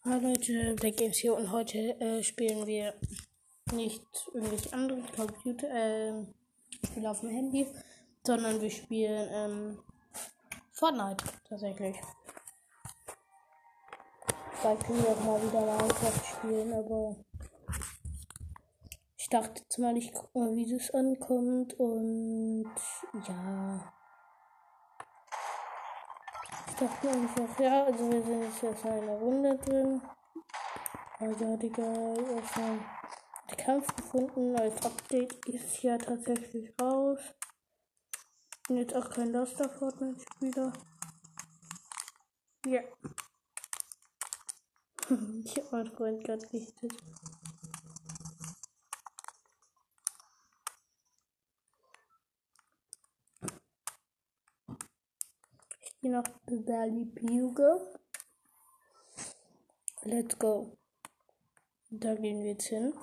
Hallo Leute, Black Games hier und heute spielen wir nicht irgendwelche anderen Spiele auf dem Handy, sondern wir spielen Fortnite tatsächlich. Vielleicht können wir auch mal wieder Minecraft spielen, aber ich dachte jetzt mal, ich guck mal, wie das ankommt und ja. Ich dachte einfach, ja, also wir sind jetzt erstmal in einer Runde drin. Also Digga, erstmal den Kampf gefunden. Als Update ist ja tatsächlich raus. Bin jetzt auch kein Loster Fortnite-Spieler. Ja. Ich hab meinen Freund gerade gesichtet. Ich gehe nach Dali Bugle. Let's go. Da gehen wir jetzt hin.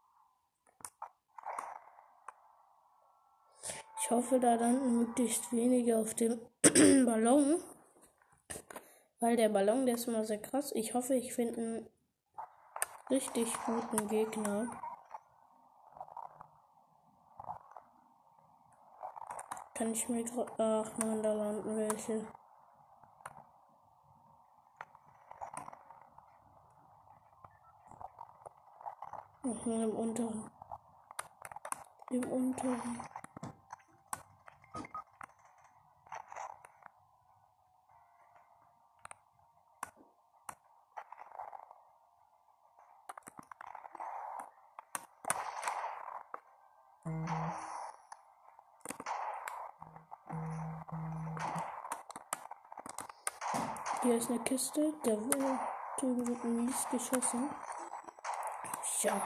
Ich hoffe, da landen möglichst wenige auf dem Ballon. Weil der Ballon, der ist immer sehr krass. Ich hoffe, ich finde einen richtig guten Gegner. Kann ich mir gerade... Ach man, da landen welche. Ach man, im unteren. Im unteren. Hier ist eine Kiste, der drüben wird mies geschossen. Ja.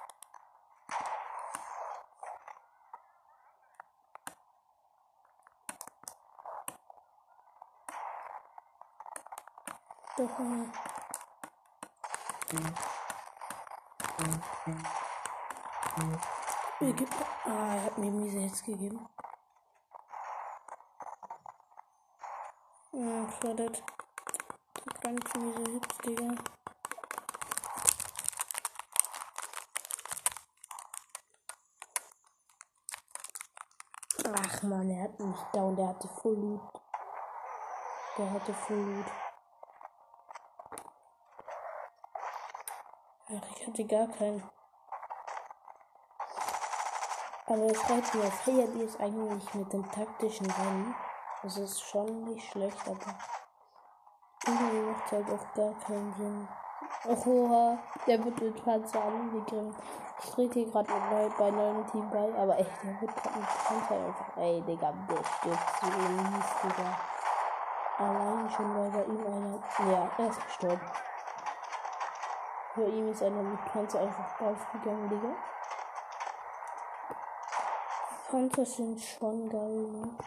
Doch mal. Er hat mir miese Hits gegeben. Schade. Ganz miese Hits, Digga. Ach man, er hat mich down, der hatte Full Loot. Ach, ich hatte gar keinen. Aber es freut mich, feiert ihr es eigentlich mit dem taktischen Rennen? Das ist schon nicht schlecht, aber irgendwie macht es halt auch gar keinen Sinn. Oha, der wird mit Panzer angegriffen. Ich trete hier gerade bei neuem Team bei, aber echt, der wird gerade mit Panzer einfach. Ey, Digga, der stirbt so mies, Digga. Allein schon, weil bei ihm einer. Ja, er ist gestorben. Bei ihm ist einer mit Panzer einfach draufgegangen, Digga. Panzer sind schon geil, ne?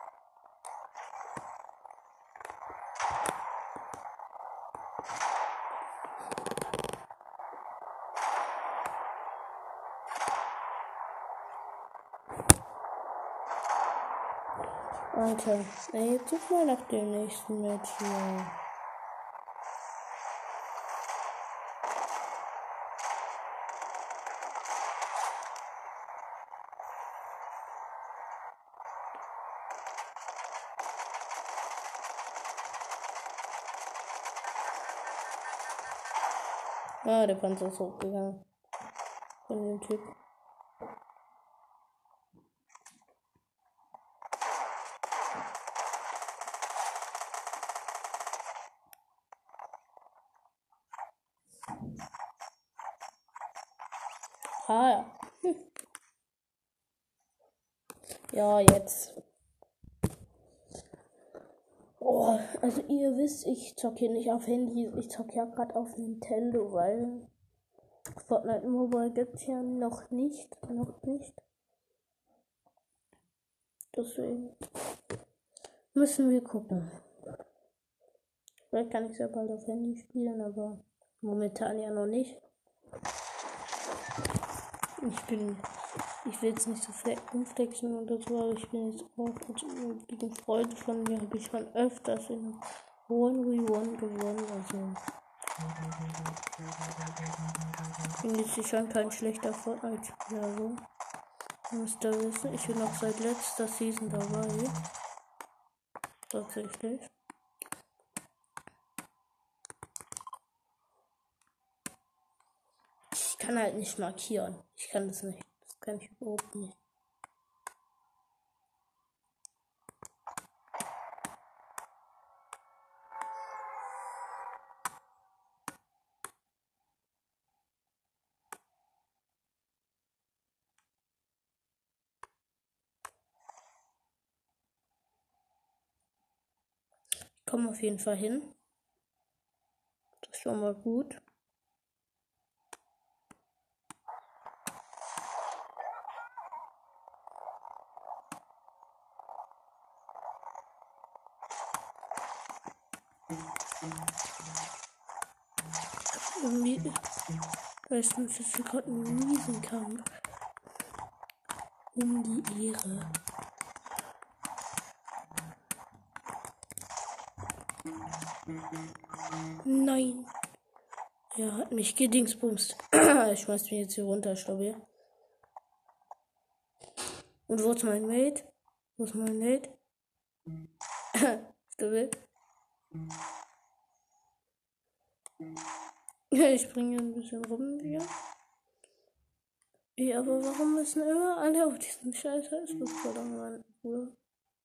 Alter, ey, jetzt such mal nach dem nächsten Match hier. Ah, der Panzer ist hochgegangen. Von dem Typ. Ah, ja. Ja, jetzt. Oh, also ihr wisst, ich zocke hier nicht auf Handy. Ich zocke ja gerade auf Nintendo, weil Fortnite Mobile gibt's ja noch nicht. Deswegen müssen wir gucken. Vielleicht kann ich ja bald auf Handy spielen, aber momentan ja noch nicht. Ich will jetzt nicht so umflexen oder so, aber ich bin jetzt auch gegen Freunde von mir, habe ich schon öfters in 1v1 gewonnen, also Bin jetzt schon kein schlechter Fortnite-Spieler, so. Ihr müsst ihr wissen, ich bin noch seit letzter Season dabei. Tatsächlich. Ich kann halt nicht markieren. Ich kann das nicht. Das kann ich überhaupt nicht. Ich komme auf jeden Fall hin. Das ist schon mal gut. Irgendwie, weißt du, dass wir gerade einen Riesenkampf um die Ehre. Nein. Er hat mich gedingsbumst. Ich schmeiß mich jetzt hier runter, ich glaube. Und wo ist mein Mate? Wo ist mein Mate? Ist der wild? Ich springe ein bisschen rum hier. Ja, aber warum müssen immer alle auf diesen scheiß Facebook-Vordermann landen?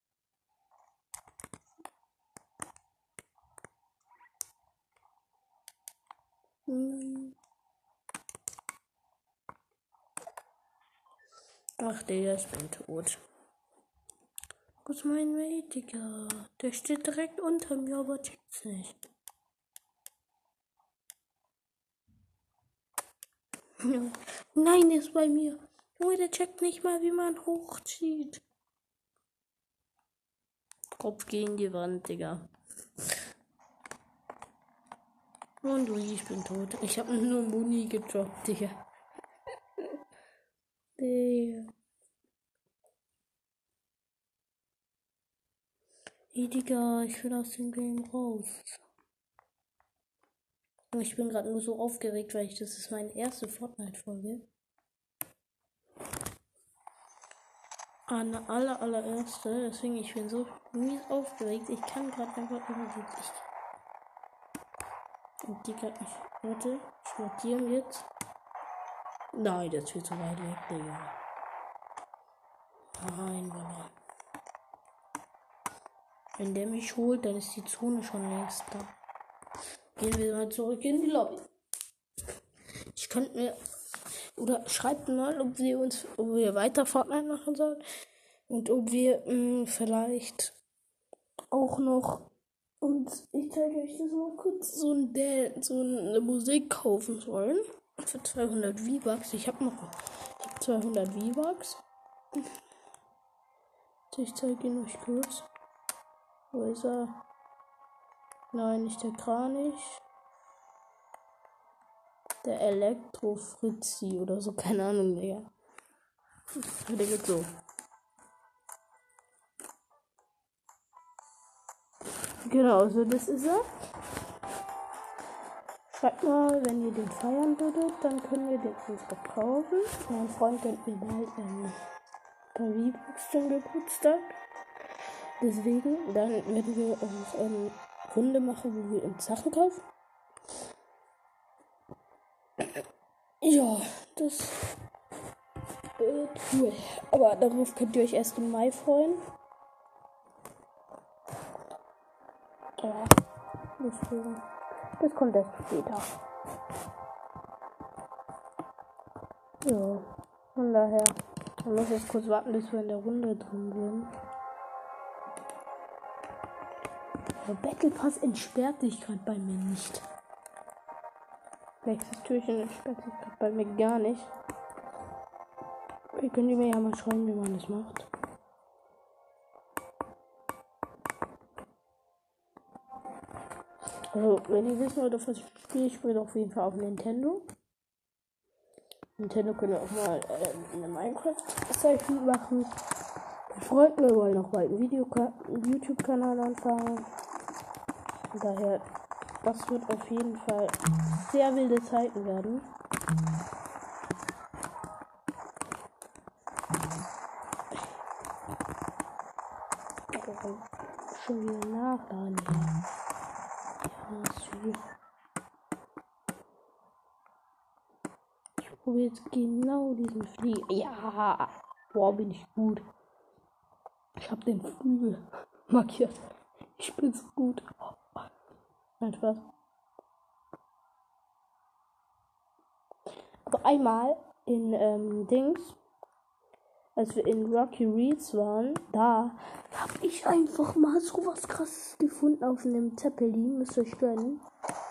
Ach, Digga, ich bin tot. Wo ist mein Mate, Digga? Der steht direkt unter mir, aber checkt's nicht. Nein, der ist bei mir. Junge, der checkt nicht mal, wie man hochzieht. Kopf gegen die Wand, Digga. Und ich bin tot. Ich habe nur Muni gedroppt, Digga. Digga. Hey, Digga, ich will aus dem Game raus. Ich bin gerade nur so aufgeregt, weil das ist meine erste Fortnite-Folge. Eine allererste, deswegen ich bin so mies aufgeregt. Ich kann gerade einfach überhaupt. Und die kann ich. Warte, ich markiere jetzt. Nein, das wird zu weit weg, Digga. Nein, Mann. Wenn der mich holt, dann ist die Zone schon längst da. Gehen wir mal zurück in die Lobby. Ich könnte mir. Oder schreibt mal, ob wir weiter Fortnite machen sollen. Und ob wir vielleicht auch noch. Und ich zeige euch das mal kurz, so eine Musik kaufen sollen. Für 200 V-Bucks. Ich habe 200 V-Bucks. Ich zeige ihn euch kurz. Wo ist er? Nein, nicht der Kranich. Der Elektro-Fritzi oder so, keine Ahnung, Digga. Der geht so. Genau, so das ist er. Schreibt mal, wenn ihr den feiern würdet, dann können wir den uns kaufen. Mein Freund kennt mir bald ein paar V-Bucks zum Geburtstag. Deswegen, dann werden wir uns eine Runde machen, wo wir uns Sachen kaufen. Ja, das wird cool. Aber darauf könnt ihr euch erst im Mai freuen. Ja, das kommt erst später. Ja, von daher. Man muss jetzt kurz warten, bis wir in der Runde drin sind. Der Battle Pass entsperrt sich gerade bei mir nicht. Nächstes Türchen entsperrt sich gerade bei mir gar nicht. Ihr könnt mir ja mal schreiben, wie man das macht. Also, wenn ihr wissen wollt, was ich spiele, auf jeden Fall auf Nintendo. Nintendo können auch mal eine Minecraft-Zeichen machen. Freut mir, wollen noch bald einen YouTube-Kanal anfangen. Daher Das wird auf jeden Fall sehr wilde Zeiten werden. Schon wieder nachladen hier. Ja, süß. Ich probiere jetzt genau diesen Flieger. Ja! Boah, bin ich gut. Ich habe den Flügel markiert. Ich bin so gut. Nein, Spaß. Aber einmal in Dings, als wir in Rocky Reeds waren, da habe ich einfach mal so was Krasses gefunden auf einem Zeppelin. Müsst ihr euch gönnen.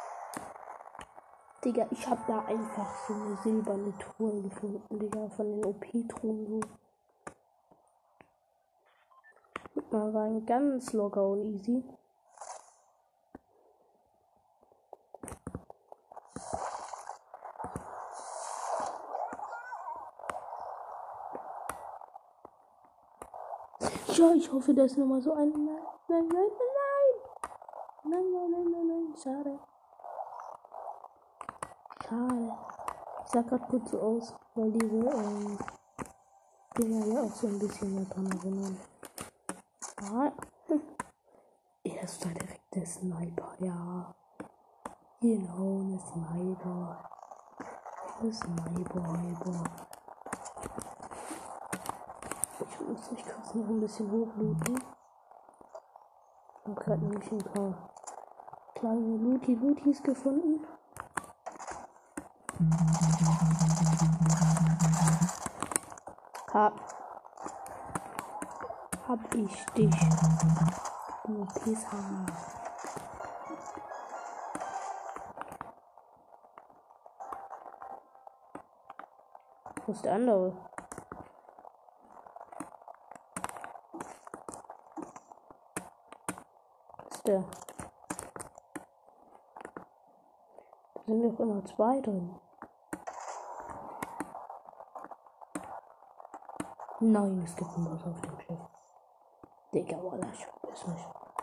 Digga, ich habe da einfach so eine silberne Truhe gefunden, Digga, von den OP-Truhen so. Guck mal rein, ganz locker und easy. Ja, ich hoffe, da ist nochmal so ein... Nein, nein, nein, nein, nein, nein, nein, nein, nein, schade. Schade. Ich sah grad gut so aus, weil diese Dinger ja auch so ein bisschen mehr dran erinnern. Ah, er ist da direkt der Sniper, ja. Genau, eine Sniper. Eine Sniper. Ich muss mich kurz noch ein bisschen hochlooten. Ich habe gerade nämlich ein paar kleine Looties gefunden. Hab ich dich, du Pisser. Wo ist der andere? Was ist der? Da sind doch immer zwei drin. Nein, es gibt was auf dem Schiff. Digga, Wallah, ich verpiss mich.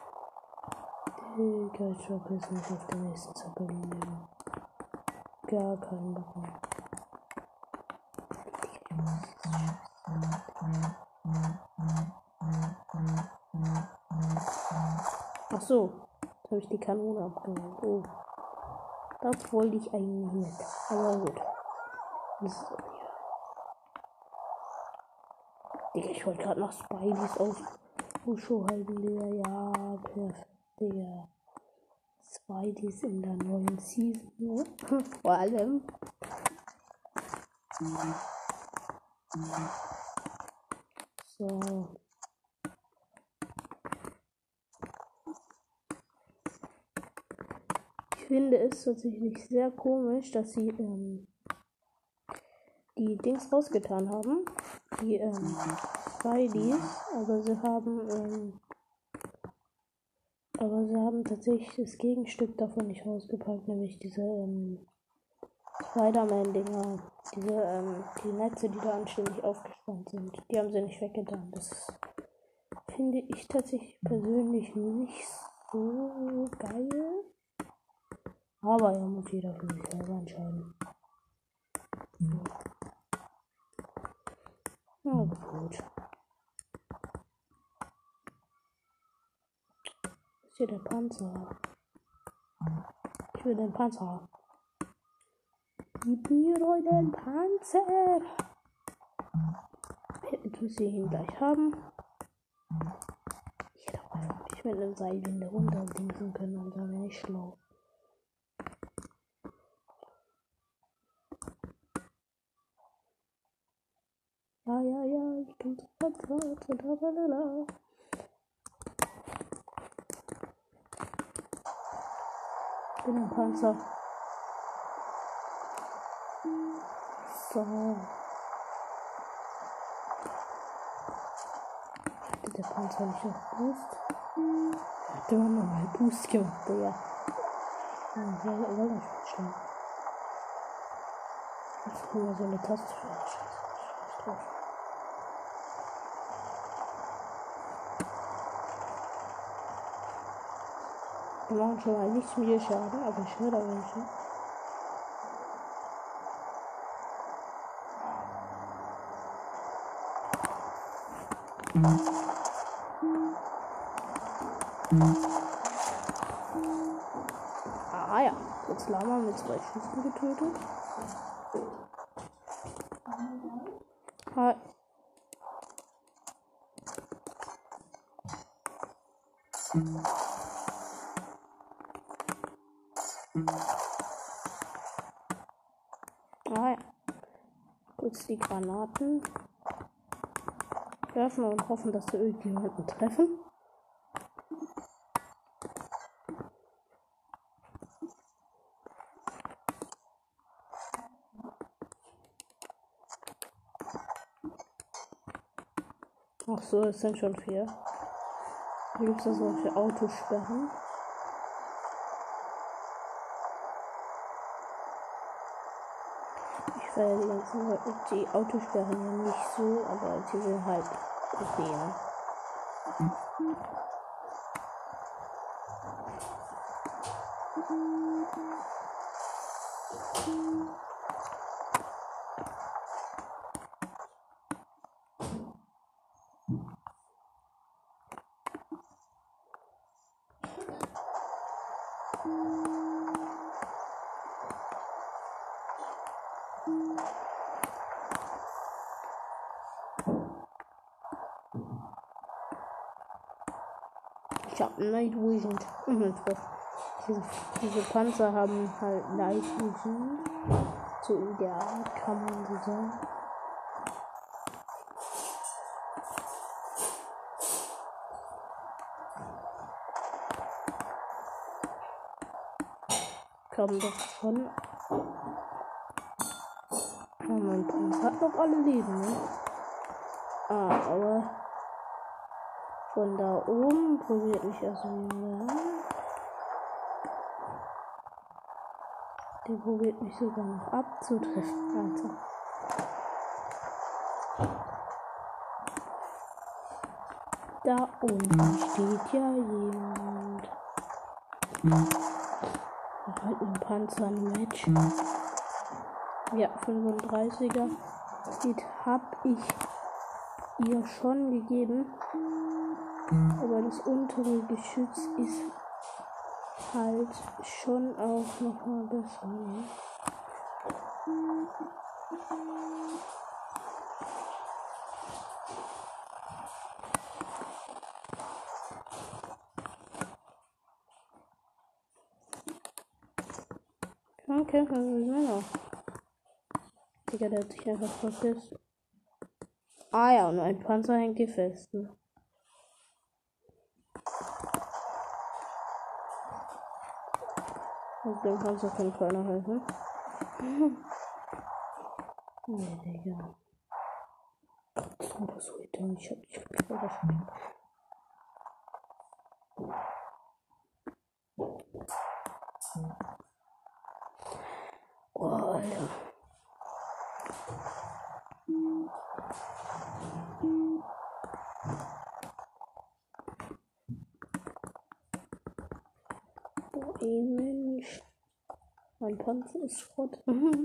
Digga, ich verpiss mich auf den nächsten Zeppelin, Digga. Gar keinen Bock mehr. Ach so, jetzt habe ich die Kanone abgeholt. Oh, das wollte ich eigentlich nicht. Aber gut. Das ist so, ja. Digga, ich wollte gerade noch Spideys auf Usho halten, Digga. Ja, perfekt, Digga. Spideys in der neuen Season, ne? Vor allem. So. Ich finde es tatsächlich sehr komisch, dass sie die Dings rausgetan haben. Die Spideys. Aber sie haben tatsächlich das Gegenstück davon nicht rausgepackt, nämlich diese Spider-Man-Dinger. Die Netze, die da anständig aufgespannt sind. Die haben sie nicht weggetan. Das finde ich tatsächlich persönlich nicht so geil. Aber ja, muss jeder für sich selber entscheiden. Ja, gut. Ist hier der Panzer? Ich will den Panzer. Gib mir euren Panzer! Jetzt müsst ihr ihn gleich haben. Ich hätte auch einfach nicht mit einem Seilwinde runterdingsen können, und dann wäre ich schlau. Ja, ich bin so Panzer. Ich bin ein Panzer. So. Hatte der Panzer nicht noch Boost? Hat der Mann mal Boost gemacht, Digga. War das schlimm. Jetzt haben wir so eine Taste für den Scheiß drauf. Die machen schon mal nicht viel Schaden, aber ich höre da welche. Ah ja, jetzt Lama mit 2 Schüssen getötet. Hi. Ah ja. Kurz die Granaten werfen und hoffen, dass wir irgendjemanden treffen. Ach so, es sind schon 4. Hier gibt es solche Autosperren. Ich feiere die Autosperren ja nicht so, aber die sind halt okay. Ich habe Night Vision. Diese Panzer haben halt Night Vision. So in der Art kann man so sagen. Komm doch schon. Oh, mein Panzer hat noch alle Leben, ne? Ah, aber von da oben probiert mich erstmal. Der probiert mich sogar noch abzutreffen, Alter. Da unten steht ja jemand. Halt ein Panzer ein Match. Ja, 35er. Das hab ich ihr schon gegeben. Aber das untere Geschütz ist halt schon auch noch mal besser. Ne? Okay, was ist noch? Digga, der hat sich einfach verpisst. Ah ja, und ein Panzer hängt hier fest. Ne? Und dem Panzer kann keiner helfen. Nee, Digga. Was soll ich denn? Ich hab dich vergessen. Oh, Alter. Oh, ey, Mensch. Mein Panzer ist Schrott.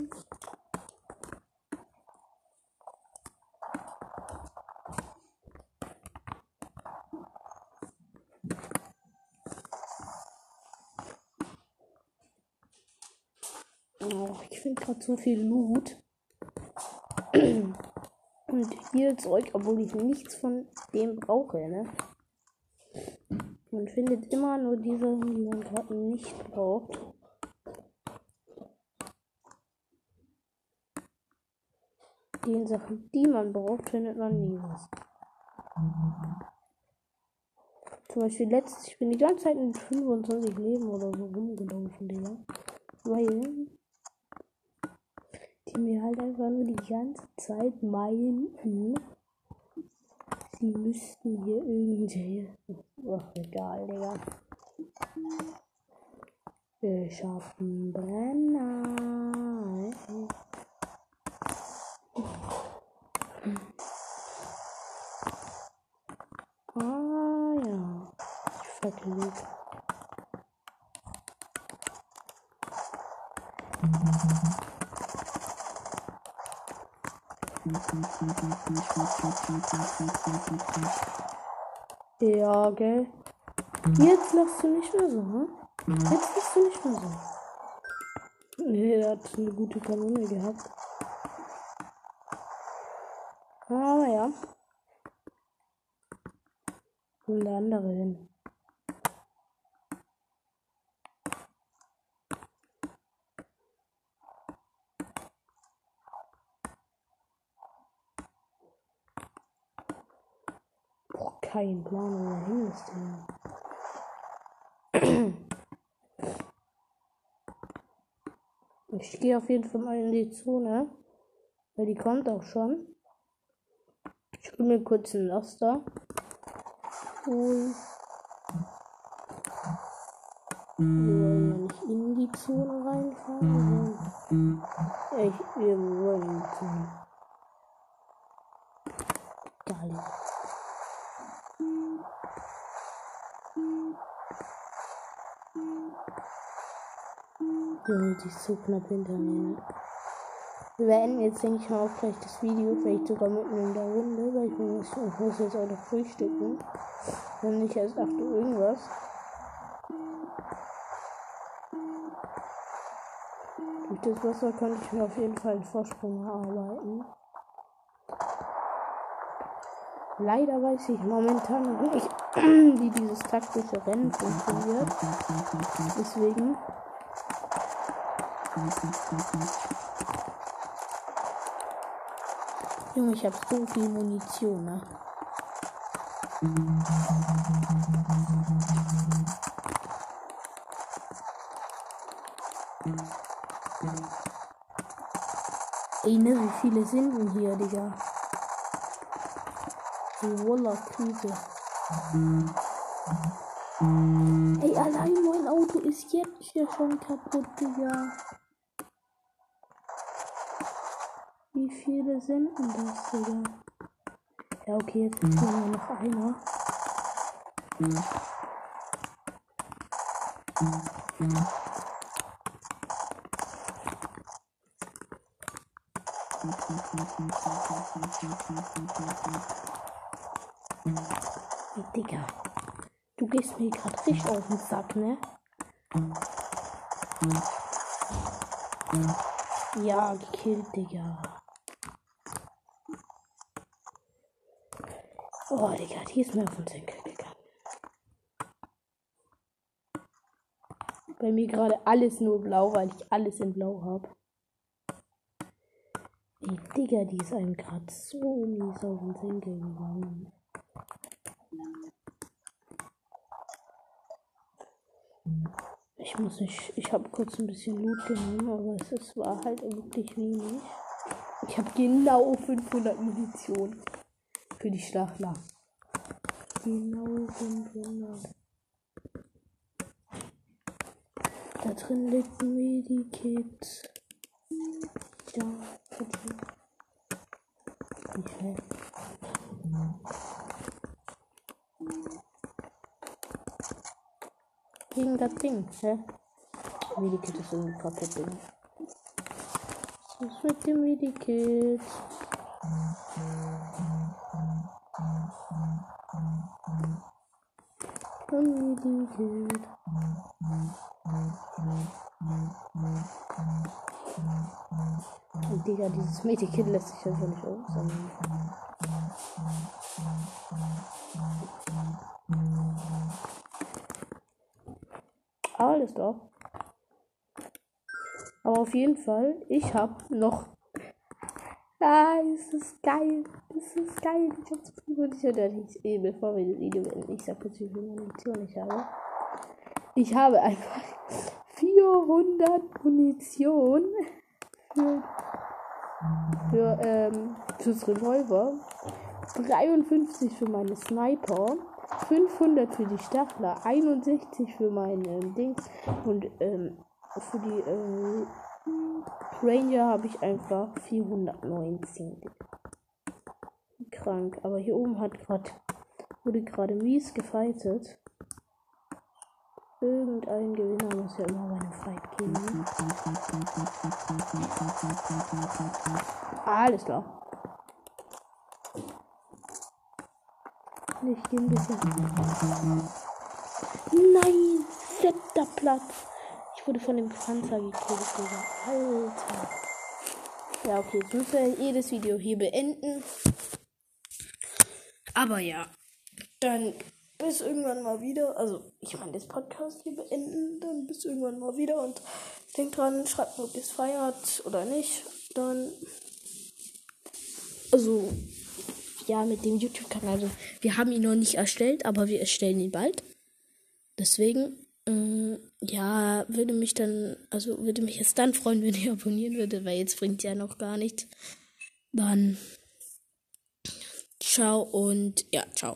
Oh, ich finde gerade so viel Loot. Und viel Zeug, obwohl ich nichts von dem brauche, ne? Man findet immer nur diese, die man gerade nicht braucht. Die Sachen, die man braucht, findet man nie was. Zum Beispiel letztes, ich bin die ganze Zeit mit 25 Leben oder so rumgelaufen, Digga. Weil die mir halt einfach nur die ganze Zeit meinten, sie müssten hier irgendwie. Ach, egal, Digga. Ich hab einen Brenner. Ah ja. Ich verklick. Ja, gell? Jetzt lachst du nicht mehr so, ne? Jetzt bist du nicht mehr so. Nee, der hat eine gute Kanone gehabt. Aber ja. Wo ist der andere hin? Boah, kein Plan, wo er hin ist, der. Ich gehe auf jeden Fall mal in die Zone, weil die kommt auch schon. Ich hole mir kurz einen Laster. Und wir wollen nicht in die Zone reinfahren. Wir wollen in die Zone. Geil. Junge, die ist so knapp hinter mir, ne? Wir beenden jetzt, denke ich mal, auch gleich das Video, vielleicht sogar mitten in der Runde, weil ich muss jetzt auch noch frühstücken. Wir haben nicht erst 8 Uhr irgendwas. Durch das Wasser konnte ich mir auf jeden Fall einen Vorsprung erarbeiten. Leider weiß ich momentan noch nicht, wie dieses taktische Rennen funktioniert. Deswegen. Junge, ich habe so viel Munition, ne? Ey, ne, wie viele sind denn hier, Digga? Die Wallah-Krise. Ey, allein mein Auto ist jetzt hier schon kaputt, Digga. Wie viele sind denn das, Digga? Ja, okay, jetzt ist nur noch einer. Hey, Digga. Du gehst mir gerade richtig auf den Sack, ne? Ja, gekillt, Digga. Oh, Digga, die ist mir auf den Senkel gegangen. Bei mir gerade alles nur blau, weil ich alles in blau habe. Ey, Digga, die ist einem gerade so mies auf den Senkel gegangen. Ich habe kurz ein bisschen Loot genommen, aber es war halt wirklich wenig. Ich habe genau 500 Munition für die Stachler. Genau 500. Da drin liegt ein Medikit. Ja, verdient. Nicht schlecht. Gegen das Ding, hä? Medikit ist irgendwie kaputt, Ding. Was ist mit dem Medikit? Medikit. Und Digga, dieses Medikit lässt sich ja so nicht aufsammeln. Alles doch. Aber auf jeden Fall, ich habe noch. Es ist geil. Es ist geil. Ich habe so viel Munition. Bevor wir das Video beenden, ich sag kurz, wie viel Munition ich habe. Ich habe einfach 400 Munition fürs Revolver, 53 für meine Sniper, 500 für die Stachler, 61 für mein Dings und für die Ranger habe ich einfach 419. Krank, aber hier oben wurde gerade mies gefightet. Irgendein Gewinner muss ja immer bei einem Fight gehen. Ne? Alles klar. Ich gehe ein bisschen. Nein! 7. Platz. Ich wurde von dem Panzer gekillt, Digga. Alter. Ja, okay, jetzt müssen wir jedes Video hier beenden. Aber ja, dann bis irgendwann mal wieder. Also, ich meine, das Podcast hier beenden. Dann bis irgendwann mal wieder. Und denkt dran, schreibt mir, ob ihr es feiert oder nicht. Dann. Also, ja, mit dem YouTube-Kanal. Also, wir haben ihn noch nicht erstellt, aber wir erstellen ihn bald. Deswegen, ja, würde mich jetzt dann freuen, wenn ihr abonnieren würdet, weil jetzt bringt ja noch gar nichts. Dann ciao und ja, ciao.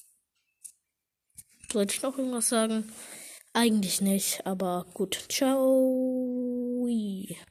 Sollte ich noch irgendwas sagen? Eigentlich nicht, aber gut. Ciao.